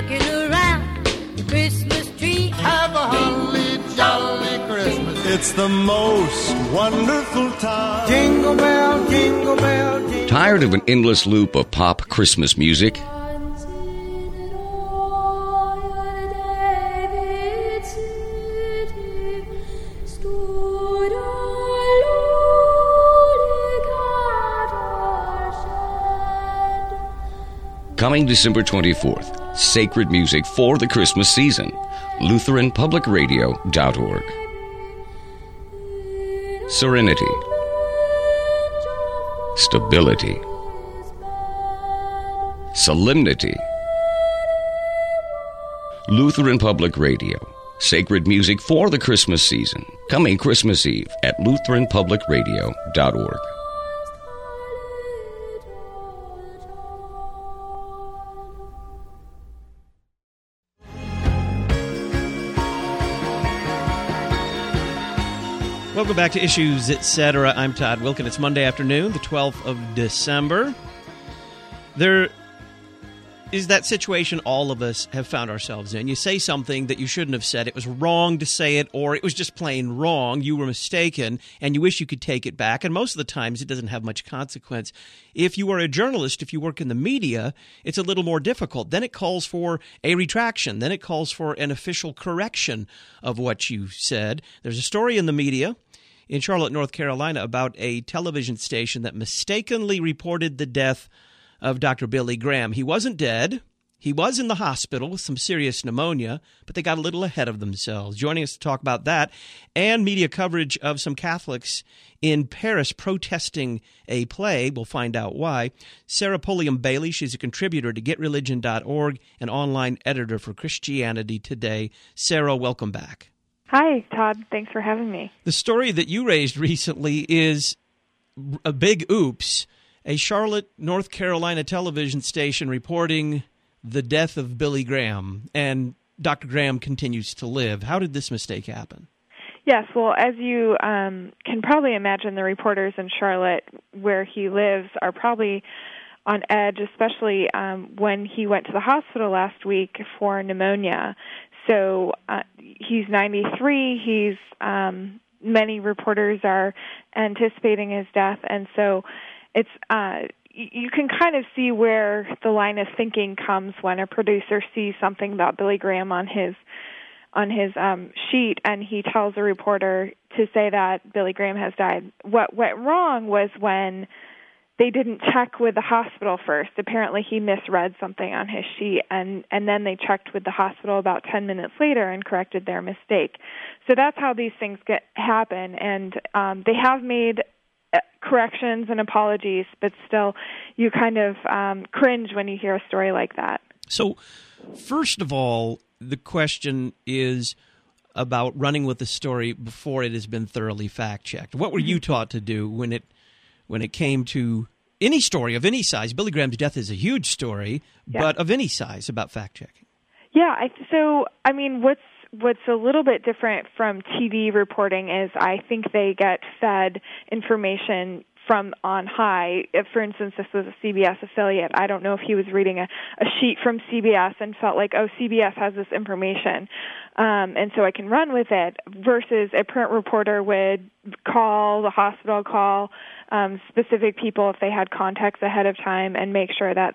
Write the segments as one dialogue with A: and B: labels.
A: rocking around the Christmas tree.
B: Have a holly jolly Christmas. It's the most wonderful time. Jingle bell, jingle bell, jingle bell.
C: Tired of an endless loop of pop Christmas music? Coming December 24th, sacred music for the Christmas season. LutheranPublicRadio.org. Serenity. Stability. Solemnity. Lutheran Public Radio. Sacred music for the Christmas season. Coming Christmas Eve at LutheranPublicRadio.org.
D: Welcome back to Issues, Etc. I'm Todd Wilken. It's Monday afternoon, the 12th of December. There is that situation all of us have found ourselves in. You say something that you shouldn't have said. It was wrong to say it, or it was just plain wrong. You were mistaken, and you wish you could take it back. And most of the times, it doesn't have much consequence. If you are a journalist, if you work in the media, it's a little more difficult. Then it calls for a retraction. Then it calls for an official correction of what you said. There's a story in the media in Charlotte, North Carolina, about a television station that mistakenly reported the death of Dr. Billy Graham. He wasn't dead. He was in the hospital with some serious pneumonia, but they got a little ahead of themselves. Joining us to talk about that and media coverage of some Catholics in Paris protesting a play, we'll find out why, Sarah Pulliam-Bailey. She's a contributor to GetReligion.org and online editor for Christianity Today. Sarah, welcome back.
E: Hi, Todd. Thanks for having me.
D: The story that you raised recently is a big oops. A Charlotte, North Carolina television station reporting the death of Billy Graham, and Dr. Graham continues to live. How did this mistake happen?
E: Yes, well, as you can probably imagine, the reporters in Charlotte, where he lives, are probably on edge, especially when he went to the hospital last week for pneumonia. So he's 93. He's many reporters are anticipating his death, and so it's you can kind of see where the line of thinking comes when a producer sees something about Billy Graham on his sheet, and he tells a reporter to say that Billy Graham has died. What went wrong was when they didn't check with the hospital first. Apparently he misread something on his sheet, and then they checked with the hospital about 10 minutes later and corrected their mistake. So that's how these things happen, and they have made corrections and apologies, but still you kind of cringe when you hear a story like that. So
D: first of all, the question is about running with the story before it has been thoroughly fact-checked. What were you taught to do when it came to any story of any size? Billy Graham's death is a huge story, but of any size, about fact-checking.
E: Yeah, what's a little bit different from TV reporting is I think they get fed information from on high. If, for instance, this was a CBS affiliate, I don't know if he was reading a sheet from CBS and felt like, oh, CBS has this information, and so I can run with it, versus a print reporter would call the hospital, call specific people if they had contacts ahead of time, and make sure that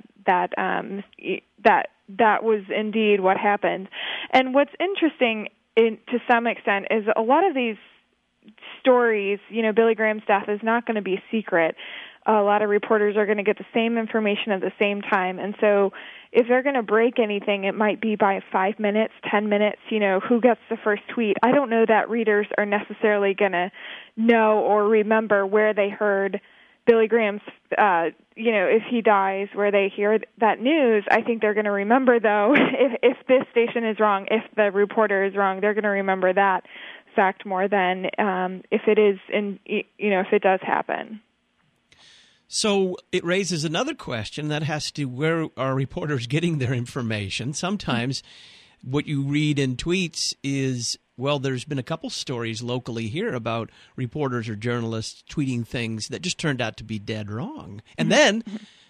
E: was indeed what happened. And what's interesting to some extent is a lot of these stories, Billy Graham's death is not going to be a secret. A lot of reporters are going to get the same information at the same time. And so if they're going to break anything, it might be by 5 minutes, 10 minutes, who gets the first tweet. I don't know that readers are necessarily going to know or remember where they heard Billy Graham's, if he dies, where they hear that news. I think they're going to remember, though, if this station is wrong, if the reporter is wrong, they're going to remember that fact more than if it does happen.
D: So it raises another question that has to do, where are reporters getting their information? Sometimes what you read in tweets is, well, there's been a couple stories locally here about reporters or journalists tweeting things that just turned out to be dead wrong. And then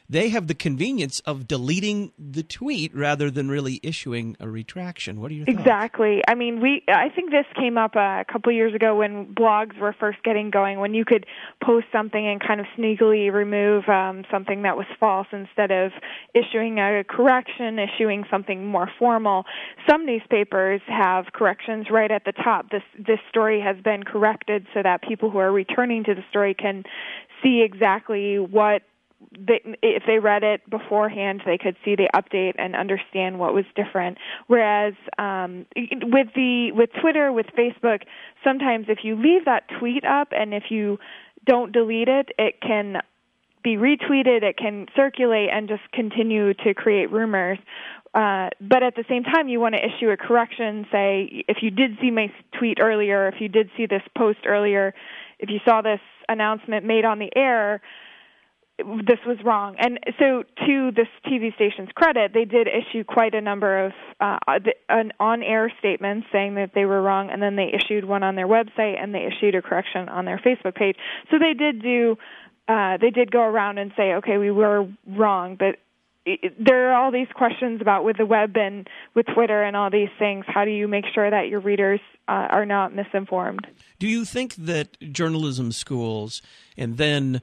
D: they have the convenience of deleting the tweet rather than really issuing a retraction. What are your thoughts?
E: Exactly. I mean, I think this came up a couple years ago when blogs were first getting going, when you could post something and kind of sneakily remove something that was false instead of issuing a correction, issuing something more formal. Some newspapers have corrections right at the top. This story has been corrected so that people who are returning to the story can see exactly what if they read it beforehand, they could see the update and understand what was different. Whereas with Twitter, with Facebook, sometimes if you leave that tweet up and if you don't delete it, it can be retweeted, it can circulate and just continue to create rumors. But at the same time, you want to issue a correction, say, if you did see my tweet earlier, if you did see this post earlier, if you saw this announcement made on the air, this was wrong. And so to this TV station's credit, they did issue quite a number of on-air statements saying that they were wrong, and then they issued one on their website, and they issued a correction on their Facebook page. So they did go around and say, okay, we were wrong, but there are all these questions about with the web and with Twitter and all these things. How do you make sure that your readers are not misinformed?
D: Do you think that journalism schools and then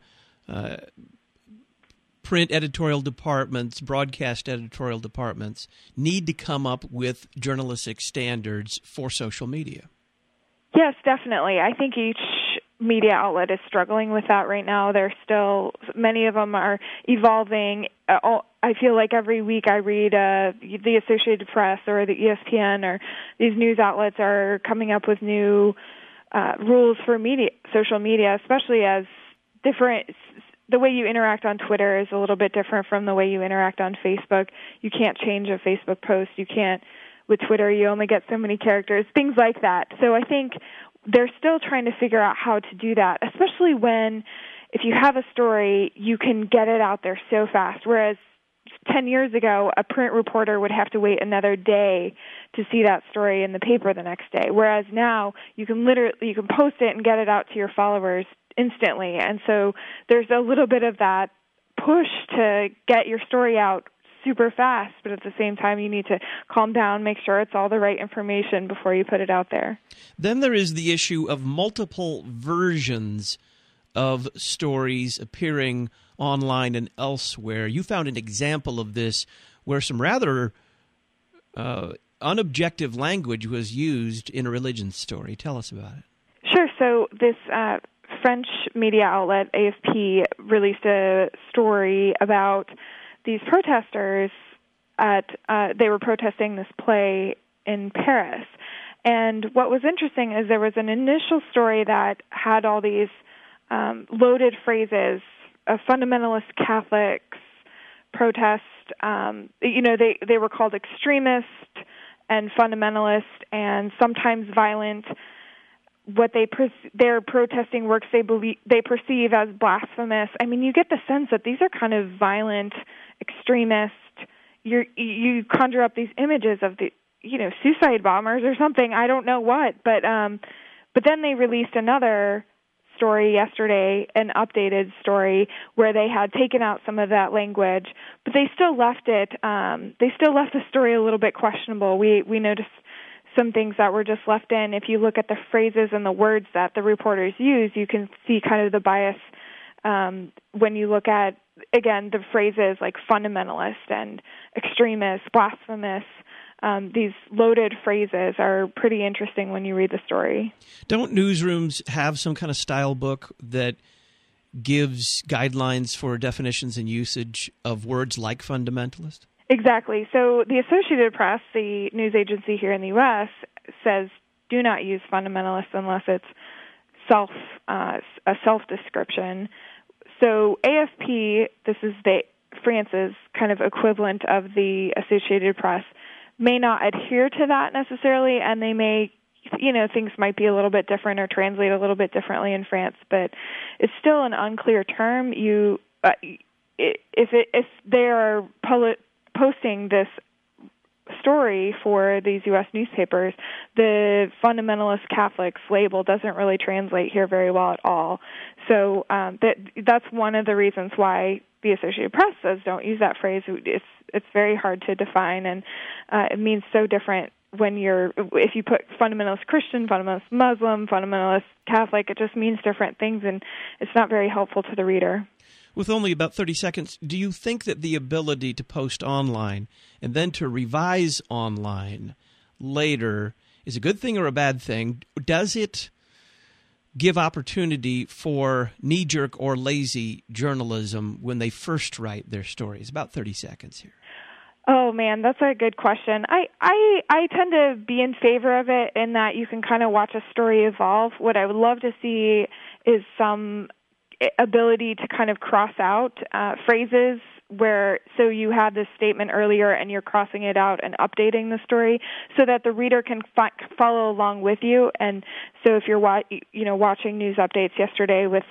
D: print editorial departments, broadcast editorial departments need to come up with journalistic standards for social media?
E: Yes, definitely. I think each media outlet is struggling with that right now. Many of them are evolving. I feel like every week I read the Associated Press or the ESPN or these news outlets are coming up with new rules for social media, especially as the way you interact on Twitter is a little bit different from the way you interact on Facebook. You can't change a Facebook post. You can't, with Twitter, you only get so many characters, things like that. So I think they're still trying to figure out how to do that, especially when, if you have a story, you can get it out there so fast. Whereas 10 years ago, a print reporter would have to wait another day to see that story in the paper the next day. Whereas now, you can post it and get it out to your followers instantly. And so there's a little bit of that push to get your story out super fast, but at the same time you need to calm down, make sure it's all the right information before you put it out there.
D: Then there is the issue of multiple versions of stories appearing online and elsewhere. You found an example of this where some rather unobjective language was used in a religion story. Tell us about it. Sure.
E: So this French media outlet, AFP, released a story about these protesters they were protesting this play in Paris. And what was interesting is there was an initial story that had all these loaded phrases of fundamentalist Catholics protest. They were called extremist and fundamentalist and sometimes violent. What they're protesting works they perceive as blasphemous. I mean, you get the sense that these are kind of violent, extremist. You conjure up these images of the suicide bombers or something. I don't know what, but then they released another story yesterday, an updated story where they had taken out some of that language, but they still left it. They still left the story a little bit questionable. We noticed some things that were just left in. If you look at the phrases and the words that the reporters use, you can see kind of the bias when you look at, again, the phrases like fundamentalist and extremist, blasphemous. These loaded phrases are pretty interesting when you read the story.
D: Don't newsrooms have some kind of style book that gives guidelines for definitions and usage of words like fundamentalist?
E: Exactly. So the Associated Press, the news agency here in the U.S., says do not use fundamentalist unless it's a self-description. So AFP, this is France's kind of equivalent of the Associated Press, may not adhere to that necessarily, and they may, things might be a little bit different or translate a little bit differently in France, but it's still an unclear term. If they are posting this story for these U.S. newspapers, the fundamentalist Catholics label doesn't really translate here very well at all. So that's one of the reasons why the Associated Press says don't use that phrase. It's very hard to define, and it means so different if you put fundamentalist Christian, fundamentalist Muslim, fundamentalist Catholic. It just means different things, and it's not very helpful to the reader.
D: With only about 30 seconds, do you think that the ability to post online and then to revise online later is a good thing or a bad thing? Does it give opportunity for knee-jerk or lazy journalism when they first write their stories? About 30 seconds here.
E: Oh, man, that's a good question. I tend to be in favor of it in that you can kind of watch a story evolve. What I would love to see is some ability to kind of cross out phrases so you had this statement earlier and you're crossing it out and updating the story so that the reader can follow along with you. And so if you're watching news updates yesterday with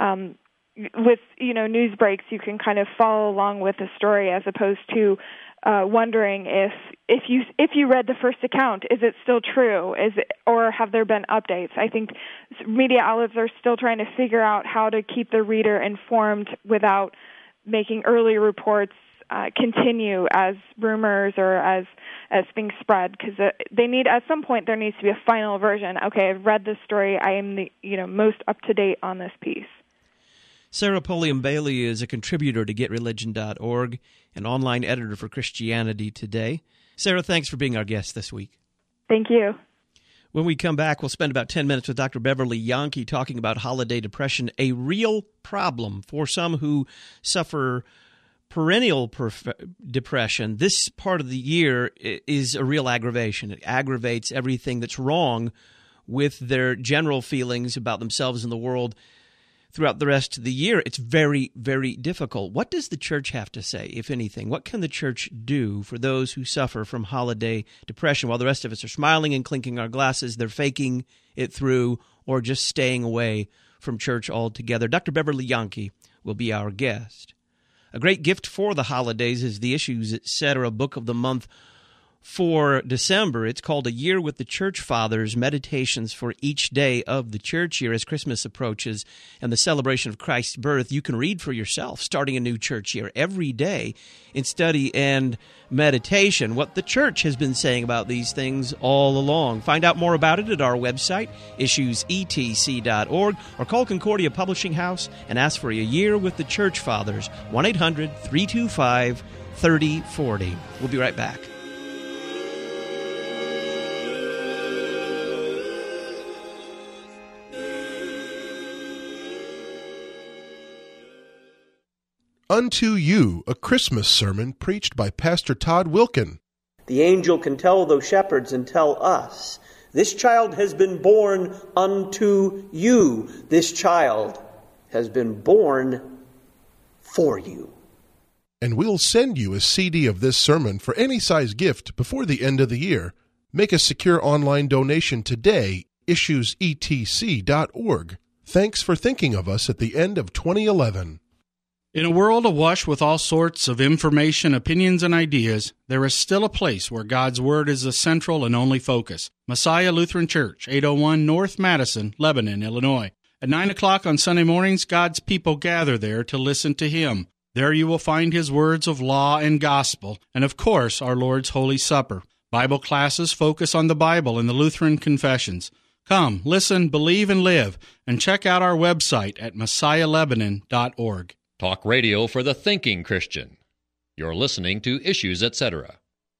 E: news breaks, you can kind of follow along with the story as opposed to wondering if you read the first account, is it still true? Or have there been updates? I think media outlets are still trying to figure out how to keep the reader informed without making early reports continue as rumors or as things spread, because at some point there needs to be a final version. Okay, I've read this story. I am the most up to date on this piece.
D: Sarah Pulliam Bailey is a contributor to GetReligion.org, an online editor for Christianity Today. Sarah, thanks for being our guest this week.
E: Thank you.
D: When we come back, we'll spend about 10 minutes with Dr. Beverly Yahnke talking about holiday depression, a real problem for some who suffer perennial depression. This part of the year is a real aggravation. It aggravates everything that's wrong with their general feelings about themselves and the world. Throughout the rest of the year, it's very, very difficult. What does the church have to say, if anything? What can the church do for those who suffer from holiday depression? While the rest of us are smiling and clinking our glasses, they're faking it through or just staying away from church altogether. Dr. Beverly Yahnke will be our guest. A great gift for the holidays is the Issues, Etc. book of the month for December. It's called A Year with the Church Fathers, Meditations for Each Day of the Church Year. As Christmas approaches and the celebration of Christ's birth, you can read for yourself, starting a new church year every day in study and meditation, what the church has been saying about these things all along. Find out more about it at our website, issuesetc.org, or call Concordia Publishing House and ask for A Year with the Church Fathers, 1-800-325-3040. We'll be right back.
F: Unto You, a Christmas sermon preached by Pastor Todd Wilken.
G: The angel can tell those shepherds and tell us, this child has been born unto you. This child has been born for you.
F: And we'll send you a CD of this sermon for any size gift before the end of the year. Make a secure online donation today, issuesetc.org. Thanks for thinking of us at the end of 2011.
H: In a world awash with all sorts of information, opinions, and ideas, there is still a place where God's Word is the central and only focus. Messiah Lutheran Church, 801 North Madison, Lebanon, Illinois. At 9 o'clock on Sunday mornings, God's people gather there to listen to Him. There you will find His words of law and gospel, and of course, our Lord's Holy Supper. Bible classes focus on the Bible and the Lutheran confessions. Come, listen, believe, and live, and check out our website at messiahlebanon.org.
I: Talk radio for the thinking Christian. You're listening to Issues, Etc.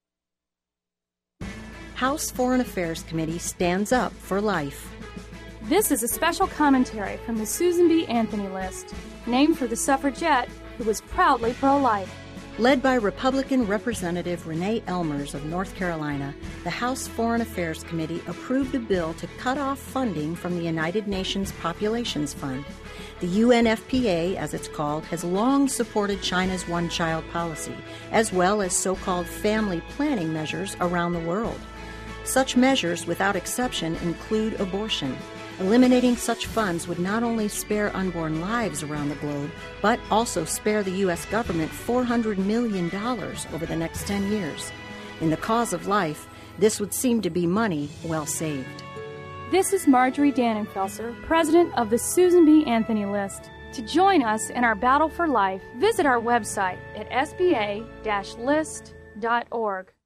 J: House Foreign Affairs Committee stands up for life.
K: This is a special commentary from the Susan B. Anthony list, named for the suffragette who was proudly pro-life.
J: Led by Republican Representative Renee Elmers of North Carolina, the House Foreign Affairs Committee approved a bill to cut off funding from the United Nations Populations Fund. The UNFPA, as it's called, has long supported China's one-child policy, as well as so-called family planning measures around the world. Such measures, without exception, include abortion. Eliminating such funds would not only spare unborn lives around the globe, but also spare the U.S. government $400 million over the next 10 years. In the cause of life, this would seem to be money well saved.
K: This is Marjorie Dannenfelser, president of the Susan B. Anthony list. To join us in our battle for life, visit our website at sba-list.org.